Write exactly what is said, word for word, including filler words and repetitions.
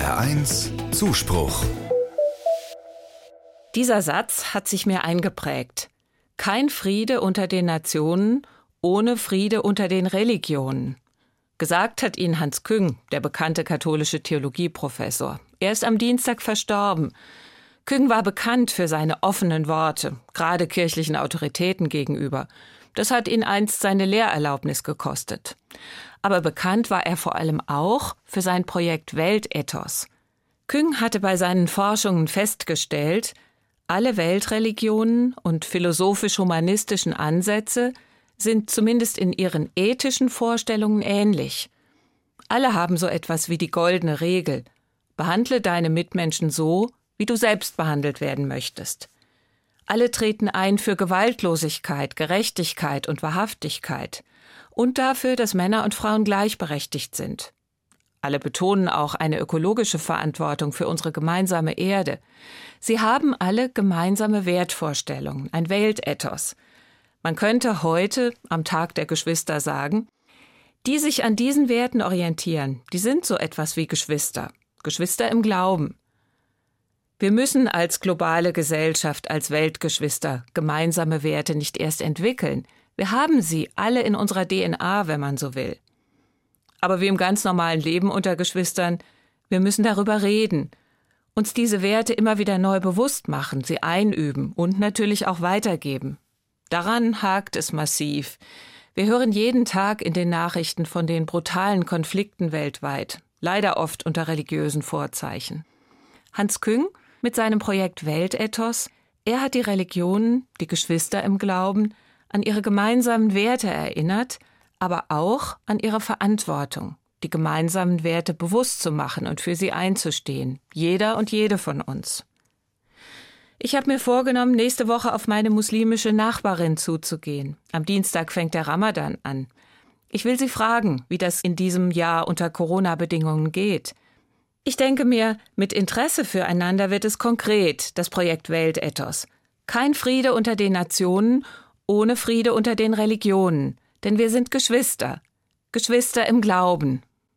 R eins Zuspruch. Dieser Satz hat sich mir eingeprägt. Kein Friede unter den Nationen ohne Friede unter den Religionen. Gesagt hat ihn Hans Küng, der bekannte katholische Theologieprofessor. Er ist am Dienstag verstorben. Küng war bekannt für seine offenen Worte, gerade kirchlichen Autoritäten gegenüber. Das hat ihn einst seine Lehrerlaubnis gekostet. Aber bekannt war er vor allem auch für sein Projekt Weltethos. Küng hatte bei seinen Forschungen festgestellt, alle Weltreligionen und philosophisch-humanistischen Ansätze sind zumindest in ihren ethischen Vorstellungen ähnlich. Alle haben so etwas wie die goldene Regel: Behandle deine Mitmenschen so, wie du selbst behandelt werden möchtest. Alle treten ein für Gewaltlosigkeit, Gerechtigkeit und Wahrhaftigkeit und dafür, dass Männer und Frauen gleichberechtigt sind. Alle betonen auch eine ökologische Verantwortung für unsere gemeinsame Erde. Sie haben alle gemeinsame Wertvorstellungen, ein Weltethos. Man könnte heute, am Tag der Geschwister, sagen, die sich an diesen Werten orientieren, die sind so etwas wie Geschwister, Geschwister im Glauben. Wir müssen als globale Gesellschaft, als Weltgeschwister gemeinsame Werte nicht erst entwickeln. Wir haben sie alle in unserer D N A, wenn man so will. Aber wie im ganz normalen Leben unter Geschwistern, wir müssen darüber reden, uns diese Werte immer wieder neu bewusst machen, sie einüben und natürlich auch weitergeben. Daran hakt es massiv. Wir hören jeden Tag in den Nachrichten von den brutalen Konflikten weltweit, leider oft unter religiösen Vorzeichen. Hans Küng mit seinem Projekt Weltethos, er hat die Religionen, die Geschwister im Glauben, an ihre gemeinsamen Werte erinnert, aber auch an ihre Verantwortung, die gemeinsamen Werte bewusst zu machen und für sie einzustehen, jeder und jede von uns. Ich habe mir vorgenommen, nächste Woche auf meine muslimische Nachbarin zuzugehen. Am Dienstag fängt der Ramadan an. Ich will sie fragen, wie das in diesem Jahr unter Corona-Bedingungen geht. Ich denke mir, mit Interesse füreinander wird es konkret, das Projekt Weltethos. Kein Friede unter den Nationen ohne Friede unter den Religionen. Denn wir sind Geschwister, Geschwister im Glauben.